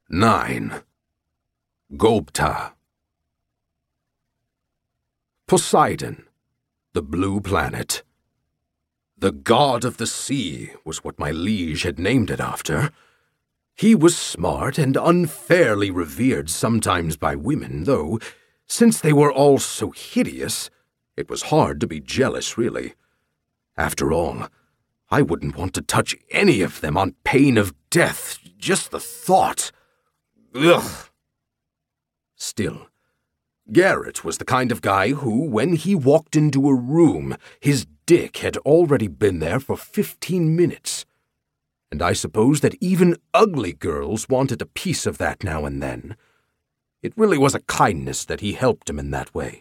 9. Gobta. Poseidon, the blue planet. The god of the sea was what my liege had named it after. He was smart and unfairly revered sometimes by women, though, since they were all so hideous, it was hard to be jealous, really. After all, I wouldn't want to touch any of them on pain of death, just the thought. Ugh. Still, Garrett was the kind of guy who, when he walked into a room, his dick had already been there for 15 minutes. And I suppose that even ugly girls wanted a piece of that now and then. It really was a kindness that he helped him in that way.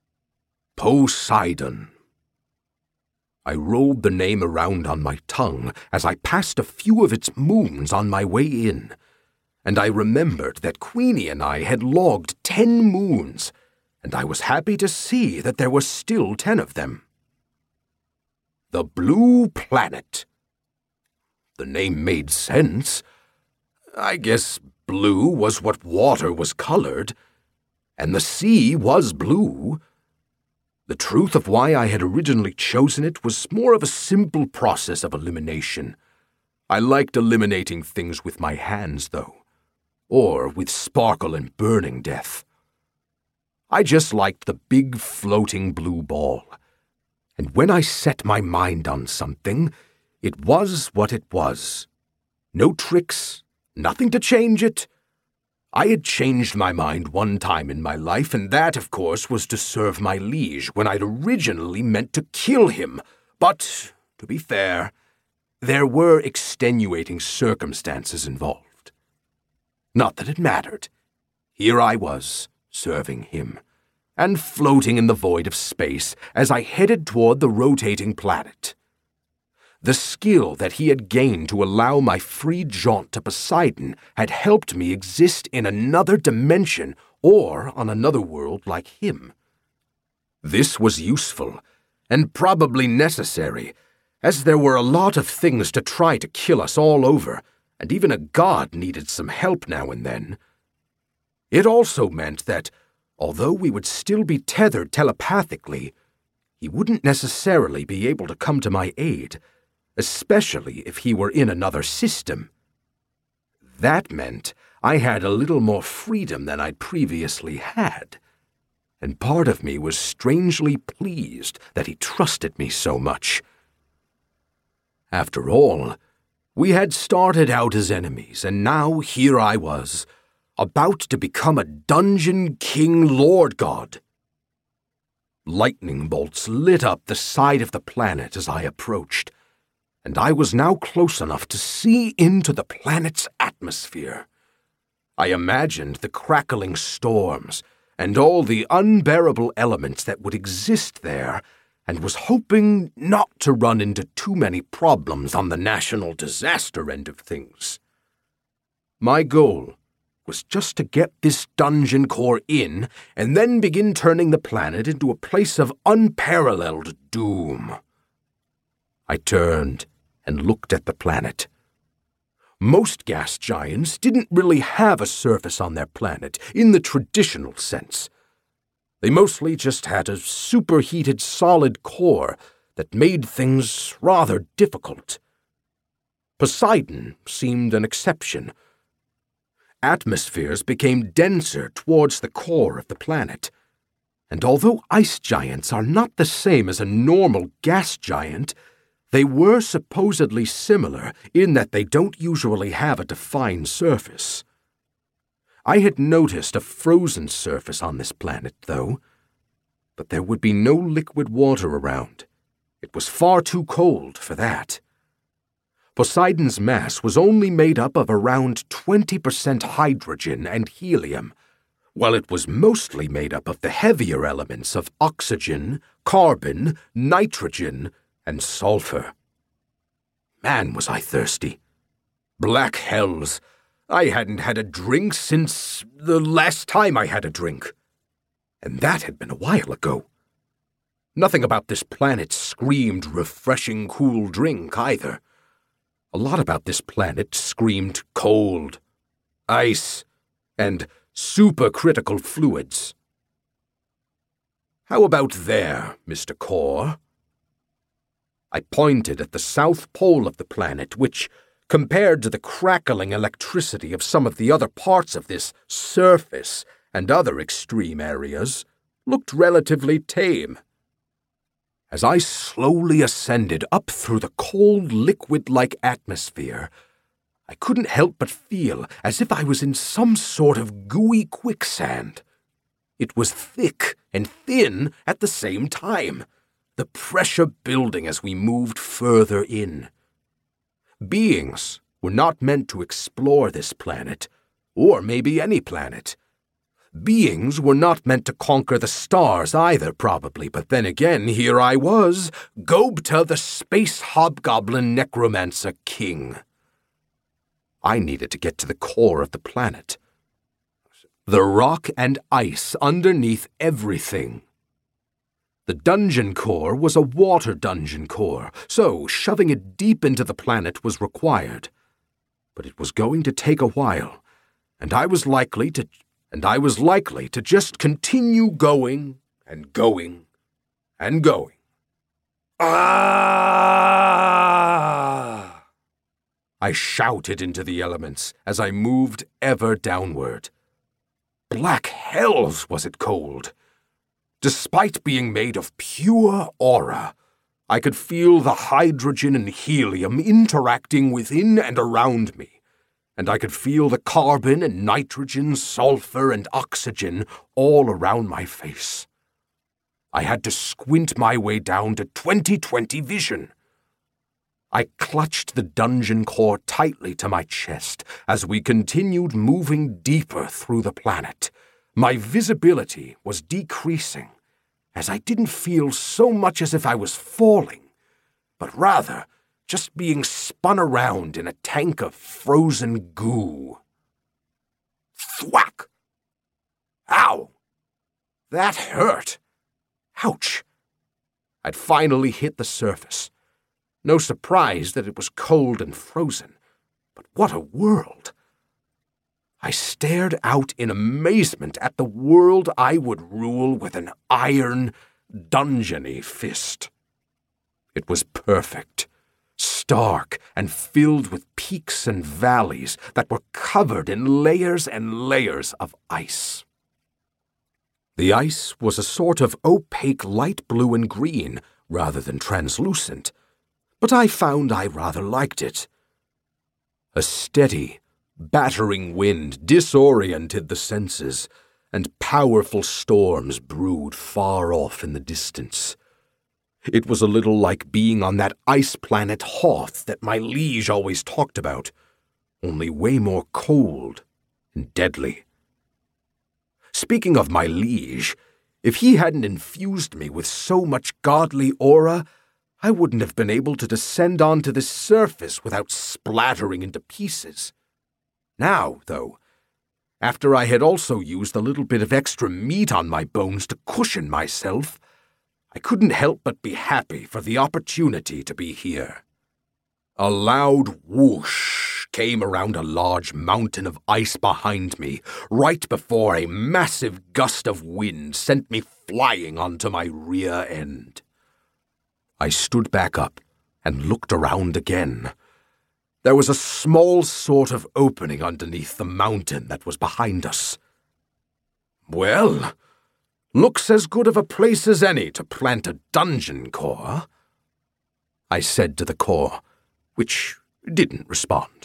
Poseidon. I rolled the name around on my tongue as I passed a few of its moons on my way in, and I remembered that Queenie and I had logged 10 moons, and I was happy to see that there were still 10 of them. The Blue Planet. The name made sense. I guess blue was what water was colored, and the sea was blue. The truth of why I had originally chosen it was more of a simple process of elimination. I liked eliminating things with my hands, though, or with sparkle and burning death. I just liked the big floating blue ball, and when I set my mind on something, it was what it was. No tricks, nothing to change it. I had changed my mind one time in my life, and that, of course, was to serve my liege when I'd originally meant to kill him. But, to be fair, there were extenuating circumstances involved. Not that it mattered. Here I was, serving him, and floating in the void of space as I headed toward the rotating planet. The skill that he had gained to allow my free jaunt to Poseidon had helped me exist in another dimension or on another world like him. This was useful, and probably necessary, as there were a lot of things to try to kill us all over, and even a god needed some help now and then. It also meant that, although we would still be tethered telepathically, he wouldn't necessarily be able to come to my aid, especially if he were in another system. That meant I had a little more freedom than I'd previously had, and part of me was strangely pleased that he trusted me so much. After all, we had started out as enemies, and now here I was, about to become a Dungeon King Lord God. Lightning bolts lit up the side of the planet as I approached, and I was now close enough to see into the planet's atmosphere. I imagined the crackling storms and all the unbearable elements that would exist there, and was hoping not to run into too many problems on the national disaster end of things. My goal was just to get this dungeon core in and then begin turning the planet into a place of unparalleled doom. I turned and looked at the planet. Most gas giants didn't really have a surface on their planet in the traditional sense. They mostly just had a superheated solid core that made things rather difficult. Poseidon seemed an exception. Atmospheres became denser towards the core of the planet, and although ice giants are not the same as a normal gas giant, they were supposedly similar in that they don't usually have a defined surface. I had noticed a frozen surface on this planet, though, but there would be no liquid water around. It was far too cold for that. Poseidon's mass was only made up of around 20% hydrogen and helium, while it was mostly made up of the heavier elements of oxygen, carbon, nitrogen, and sulfur. Man, was I thirsty. Black hells, I hadn't had a drink since the last time I had a drink. And that had been a while ago. Nothing about this planet screamed refreshing cool drink either. A lot about this planet screamed cold. ice, and supercritical fluids. How about there, Mr. Core? I pointed at the south pole of the planet, which, compared to the crackling electricity of some of the other parts of this surface and other extreme areas, looked relatively tame. As I slowly ascended up through the cold, liquid-like atmosphere, I couldn't help but feel as if I was in some sort of gooey quicksand. It was thick and thin at the same time, the pressure building as we moved further in. Beings were not meant to explore this planet, or maybe any planet. Beings were not meant to conquer the stars either, probably, but then again, here I was, Gobta the Space Hobgoblin Necromancer King. I needed to get to the core of the planet. The rock and ice underneath everything. The dungeon core was a water dungeon core, so shoving it deep into the planet was required. But it was going to take a while, and I was likely to just continue going and going and going. Ah! I shouted into the elements as I moved ever downward. Black hells was it cold. Despite being made of pure aura, I could feel the hydrogen and helium interacting within and around me, and I could feel the carbon and nitrogen, sulfur and oxygen all around my face. I had to squint my way down to 20/20 vision. I clutched the dungeon core tightly to my chest as we continued moving deeper through the planet. My visibility was decreasing, as I didn't feel so much as if I was falling, but rather just being spun around in a tank of frozen goo. Thwack! Ow! That hurt! Ouch! I'd finally hit the surface. No surprise that it was cold and frozen, but what a world! I stared out in amazement at the world I would rule with an iron, dungeony fist. It was perfect, stark, and filled with peaks and valleys that were covered in layers and layers of ice. The ice was a sort of opaque light blue and green rather than translucent, but I found I rather liked it. A steady, battering wind disoriented the senses, and powerful storms brewed far off in the distance. It was a little like being on that ice planet Hoth that my liege always talked about, only way more cold and deadly. Speaking of my liege, if he hadn't infused me with so much godly aura, I wouldn't have been able to descend onto this surface without splattering into pieces. Now, though, after I had also used a little bit of extra meat on my bones to cushion myself, I couldn't help but be happy for the opportunity to be here. A loud whoosh came around a large mountain of ice behind me, right before a massive gust of wind sent me flying onto my rear end. I stood back up and looked around again. There was a small sort of opening underneath the mountain that was behind us. Well, looks as good of a place as any to plant a dungeon core, I said to the core, which didn't respond.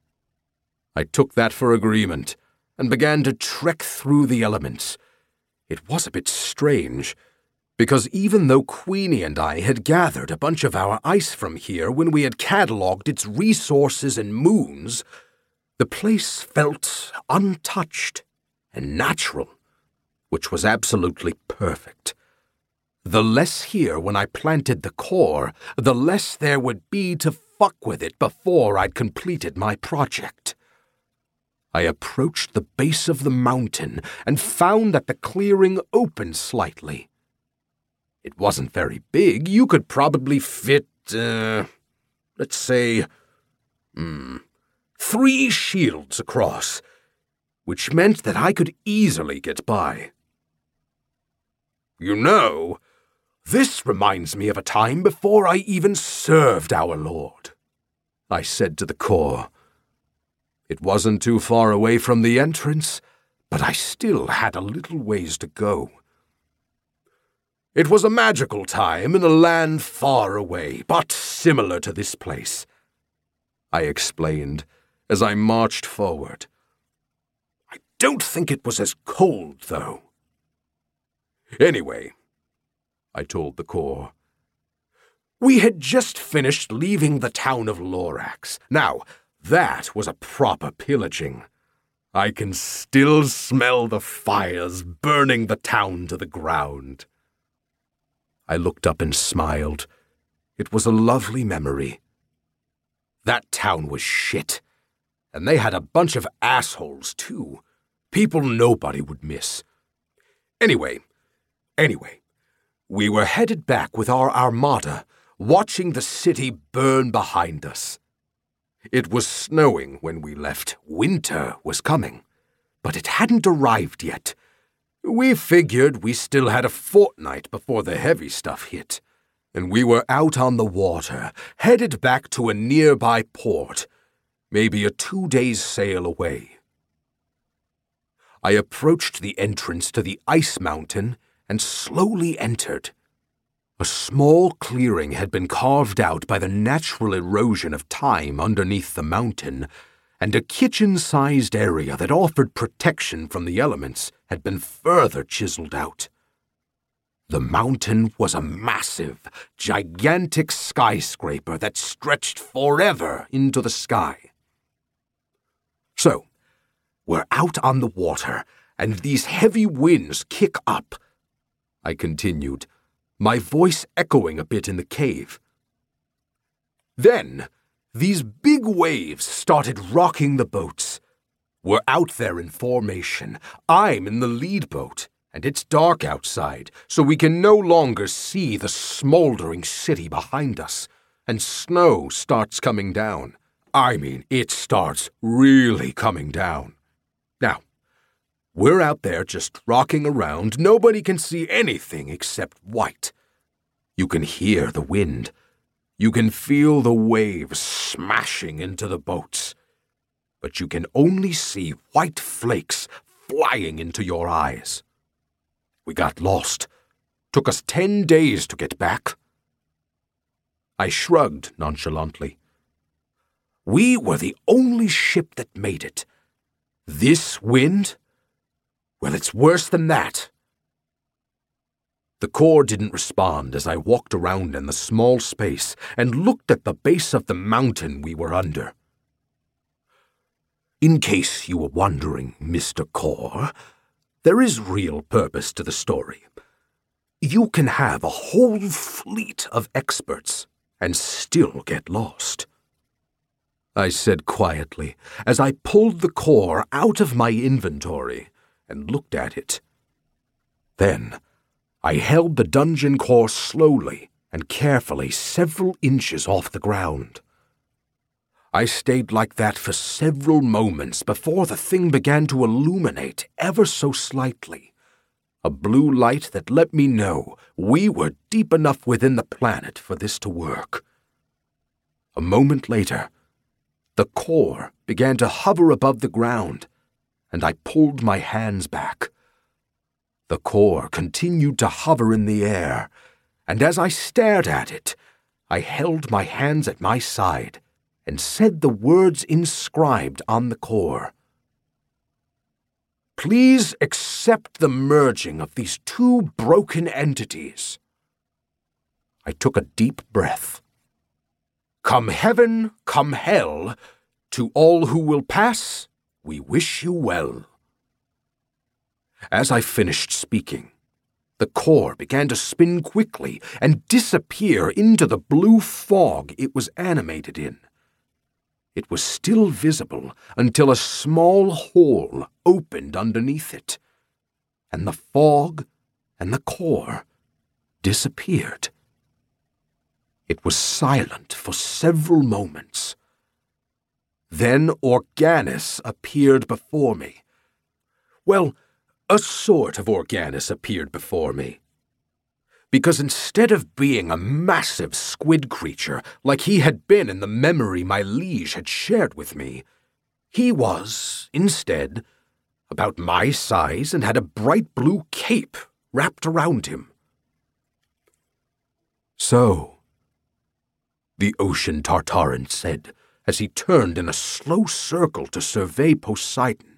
I took that for agreement and began to trek through the elements. It was a bit strange, because even though Queenie and I had gathered a bunch of our ice from here when we had catalogued its resources and moons, the place felt untouched and natural, which was absolutely perfect. The less here when I planted the core, the less there would be to fuck with it before I'd completed my project. I approached the base of the mountain and found that the clearing opened slightly. It wasn't very big. You could probably fit, let's say, 3 shields across, which meant that I could easily get by. You know, this reminds me of a time before I even served our Lord, I said to the Corps. It wasn't too far away from the entrance, but I still had a little ways to go. It was a magical time in a land far away, but similar to this place, I explained as I marched forward. I don't think it was as cold, though. Anyway, I told the Corps, we had just finished leaving the town of Lorax. Now, that was a proper pillaging. I can still smell the fires burning the town to the ground. I looked up and smiled. It was a lovely memory. That town was shit, and they had a bunch of assholes, too. People nobody would miss. Anyway, we were headed back with our armada, watching the city burn behind us. It was snowing when we left. Winter was coming, but it hadn't arrived yet. We figured we still had a fortnight before the heavy stuff hit, and we were out on the water, headed back to a nearby port, maybe a 2-day sail away. I approached the entrance to the ice mountain and slowly entered. A small clearing had been carved out by the natural erosion of time underneath the mountain, and a kitchen-sized area that offered protection from the elements had been further chiseled out. The mountain was a massive, gigantic skyscraper that stretched forever into the sky. So, we're out on the water, and these heavy winds kick up, I continued, my voice echoing a bit in the cave. Then, these big waves started rocking the boats. We're out there in formation. I'm in the lead boat, and it's dark outside, so we can no longer see the smoldering city behind us, and snow starts coming down. I mean, it starts really coming down. Now, we're out there just rocking around. Nobody can see anything except white. You can hear the wind. You can feel the waves smashing into the boats. But you can only see white flakes flying into your eyes. We got lost. Took us 10 days to get back. I shrugged nonchalantly. We were the only ship that made it. This wind? Well, it's worse than that. The Corps didn't respond as I walked around in the small space and looked at the base of the mountain we were under. In case you were wondering, Mr. Corps, there is real purpose to the story. You can have a whole fleet of experts and still get lost, I said quietly as I pulled the Corps out of my inventory and looked at it. Then, I held the dungeon core slowly and carefully several inches off the ground. I stayed like that for several moments before the thing began to illuminate ever so slightly, a blue light that let me know we were deep enough within the planet for this to work. A moment later, the core began to hover above the ground, and I pulled my hands back. The core continued to hover in the air, and as I stared at it, I held my hands at my side and said the words inscribed on the core. Please accept the merging of these two broken entities. I took a deep breath. Come heaven, come hell, to all who will pass, we wish you well. As I finished speaking, the core began to spin quickly and disappear into the blue fog it was animated in. It was still visible until a small hole opened underneath it, and the fog and the core disappeared. It was silent for several moments. Then Organis appeared before me, Well, a sort of Organus appeared before me. Because instead of being a massive squid creature like he had been in the memory my liege had shared with me, he was, instead, about my size and had a bright blue cape wrapped around him. "So," the ocean Tartaran said as he turned in a slow circle to survey Poseidon,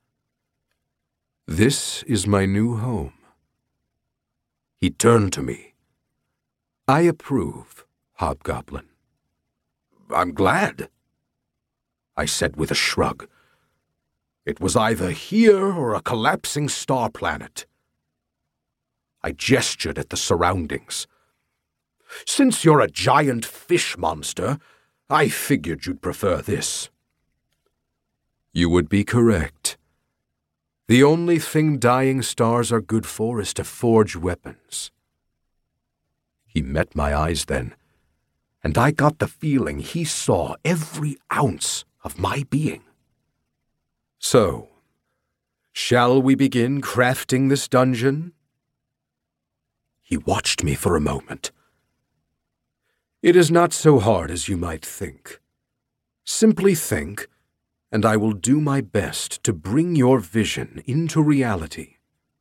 "this is my new home." He turned to me. "I approve, Hobgoblin." "I'm glad," I said with a shrug. It was either here or a collapsing star planet. I gestured at the surroundings. "Since you're a giant fish monster, I figured you'd prefer this." "You would be correct. The only thing dying stars are good for is to forge weapons." He met my eyes then, and I got the feeling he saw every ounce of my being. "So, shall we begin crafting this dungeon?" He watched me for a moment. "It is not so hard as you might think. Simply think, and I will do my best to bring your vision into reality."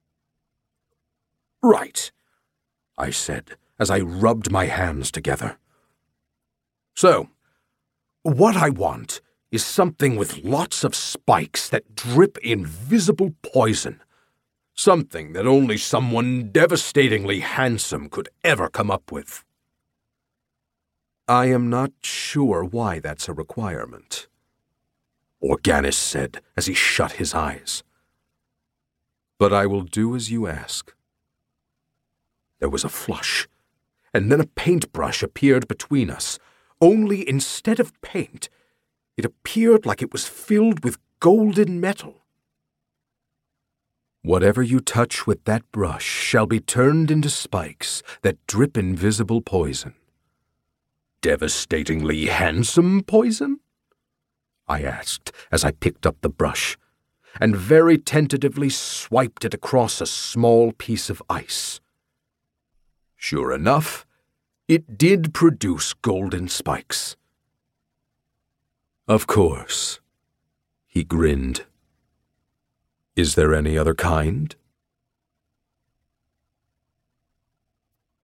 "Right," I said as I rubbed my hands together. "So, what I want is something with lots of spikes that drip invisible poison. Something that only someone devastatingly handsome could ever come up with." "I am not sure why that's a requirement," Organus said as he shut his eyes. "But I will do as you ask." There was a flush, and then a paintbrush appeared between us, only instead of paint, it appeared like it was filled with golden metal. "Whatever you touch with that brush shall be turned into spikes that drip invisible poison." "Devastatingly handsome poison?" I asked as I picked up the brush, and very tentatively swiped it across a small piece of ice. Sure enough, it did produce golden spikes. "Of course," he grinned. "Is there any other kind?"